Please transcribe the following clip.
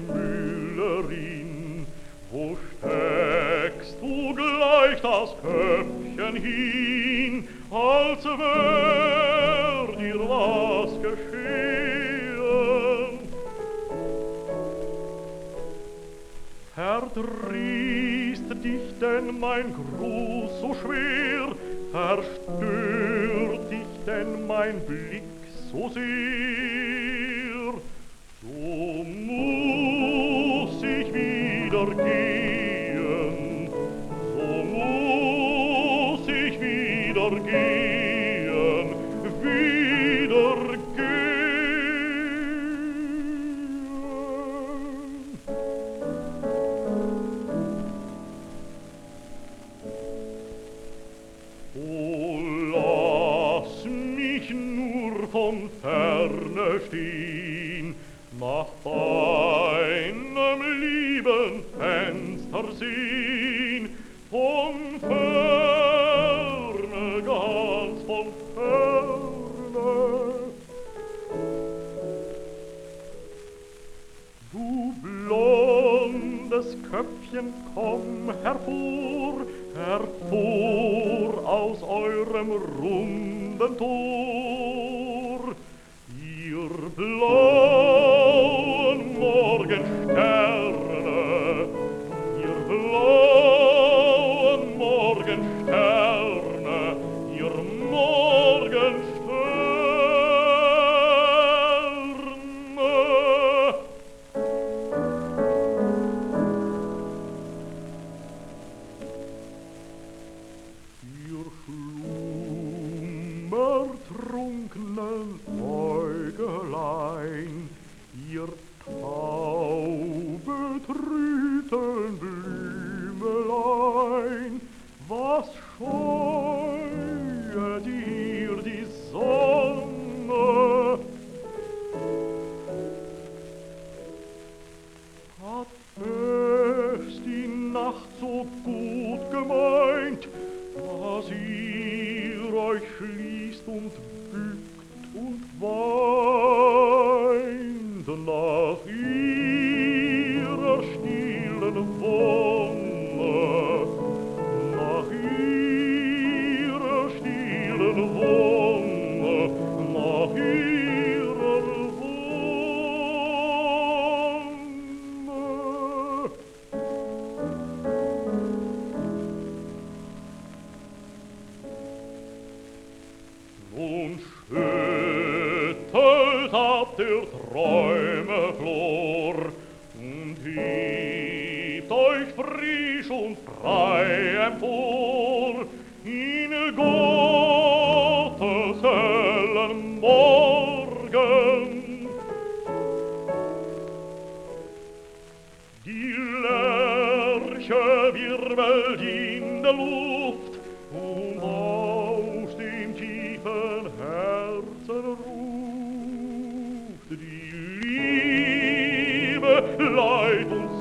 Müllerin, wo steckst du gleich das Köpfchen hin, als wär dir was geschehen? Verdrießt dich denn mein Gruß so schwer, verstört dich denn mein Blick so sehr, so muss ich wieder gehen, so muss ich wieder gehen, wieder gehen. Oh, lass mich nur von ferne stehen, nach deinem lieben Fenster sehen, von ferne, ganz von ferne. Du blondes Köpfchen, komm hervor, hervor aus eurem runden Tor. Ihr blauen Morgensterne, ihr blauen Morgensterne, ihr Morgensterne. Ihr schlummertrunknen Äugelein, ihr taubetrübten Blümelein, was scheuet ihr die Sonne? Hat es die Nacht so gut gemeint, dass ihr euch schließt und bückt und weint nach ihrer stillen Wonne, nach ihrer stillen Wonne, nach ihrer Wonne. Nun schüttelt ab der Träume Flor und hebt euch frisch und frei empor in Gottes hellen Morgen. Die Lerche wirbelt in der Luft und aus dem tiefen Herzen ruft die Liebe, Leid und